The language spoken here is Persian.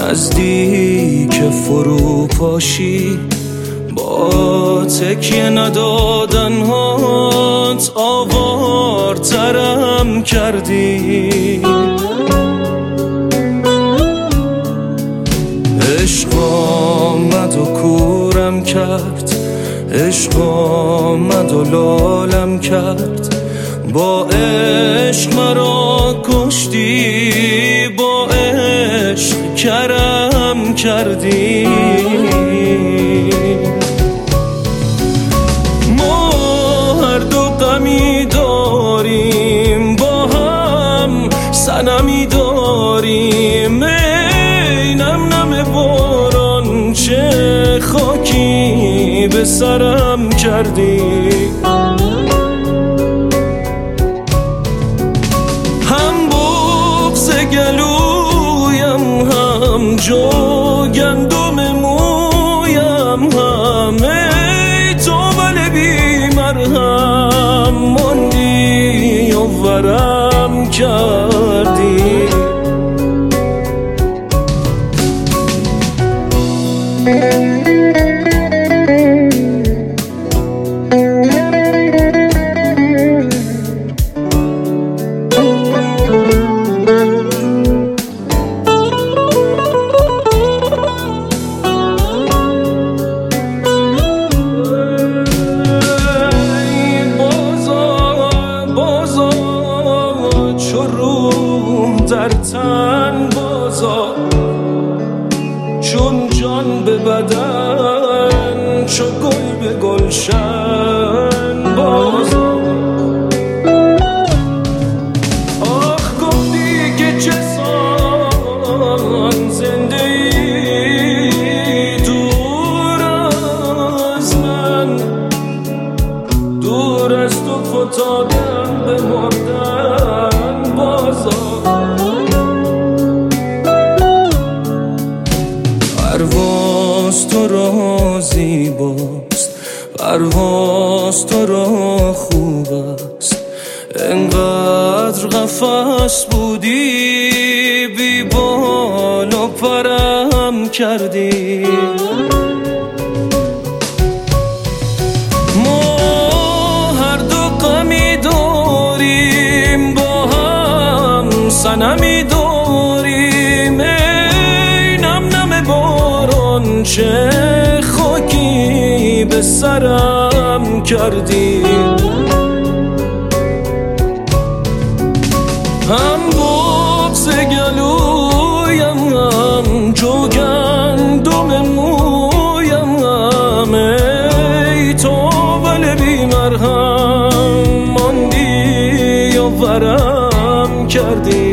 نزدیک فرو پاشی، با تکیه ندادن هات آوارترم کردی. عشق آمد و کورم کرد، عشق آمد و لالم کرد، با عشق مرا کشتی، با عشق کرم کردی. ما هر دو غمی داریم، با هم صنمی داریم. ای نم نم باران چه خاکی به سرم کردی. هم بغض گلویم، هم گندم مویم، همه تو ولی بی مرهم ماندی و ورم کردی. در تن بازا چون جان به بدن، چو گل به گلشن بازا. آخ گفتی که چه سان زنده ای دور از من، دور از تو فتادم به مردن بازا. پرواز تو را زیباست، پرواز تو را خوب است، انقدر قفس بودی بی بال و پرم کردی. ما هر دو غمی داریم، با هم صنمی داریم. ای نم نم باران چه خاکی به سرم کردی. هم بغض گلویم، هم گندم مویم، هم ای تو ولی بی مرهم ماندی و ورم کردی.